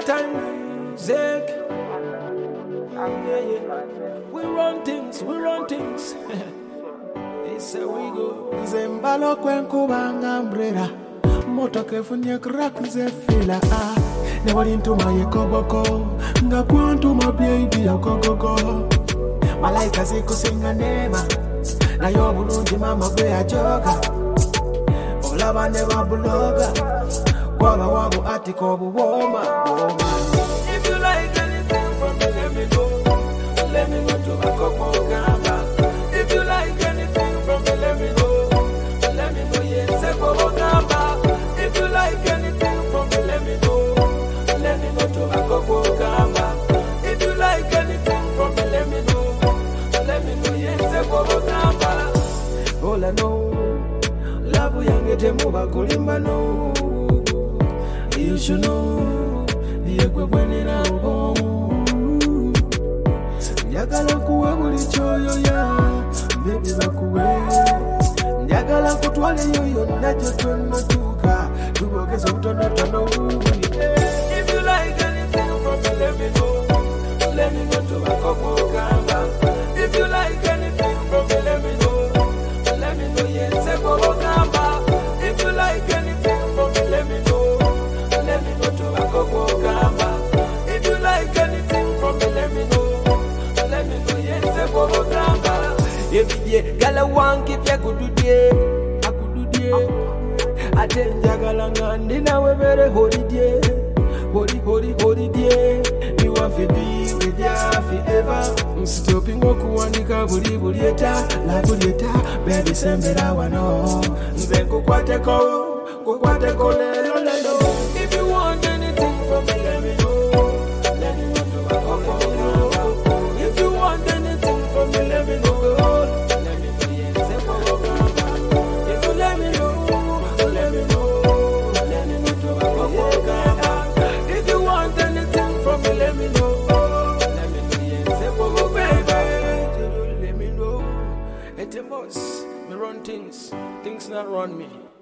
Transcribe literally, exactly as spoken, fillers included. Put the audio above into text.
time music. Yeah, yeah. We run things, we run things. It's how we go. Zembalo kwenku banga umbrella. Moto kefunye crack ze fila ah. Never into my koboko. Nga kwantu my baby ya gogogo. Malaika ziku singa nema. Na yo bulungi mama gwe ajoga. Olaba ne babuloga. Kwaba wabu atiko buwoma. If you like anything from me, let me know. Let me know to my coco gamba. If you like anything from me, let me know. Let me know yes, I go gamba. If you like anything from me, let me know. Let me know to my coco gamba. If you like anything from me, let me know. Let me know yes, I go gamba. All I know, love yangete muba kulimba no. You should know, the equipment Njagala kuwe buli choyo ya baby bakuwe Njagala kutwale yoyo nacho tono tuka Tugogeza utono tono If you like anything from me, let me know. Let me know to my coco gamba. If you like anything from me, let me know. Let me know yes, I go gamba. If you like anything from me, let me know. Let me know to my coco gamba. If you like anything from me, let me know. Let me know yes, I go gamba. Every day, gala one keep ya good day. I could do day. I tell Jagala ngandi na we very holiday. Holi holi holiday. Me want to be with ya forever. Stopping okuwanika buli buli eta, la buli eta. Baby sembera wano. Nze kukwate ko, kukwate ko lelo lelo. If you want anything from me, let me know. Let me know to my coco. If you want anything from me, let me know. Let me know yes, I go gamba. If you let me know, let me know. Let me know to my coco gamba. If you want anything from me, let me know. Let me know yes, I go baby. Let me know. It's a boss. Me run things, things not run me.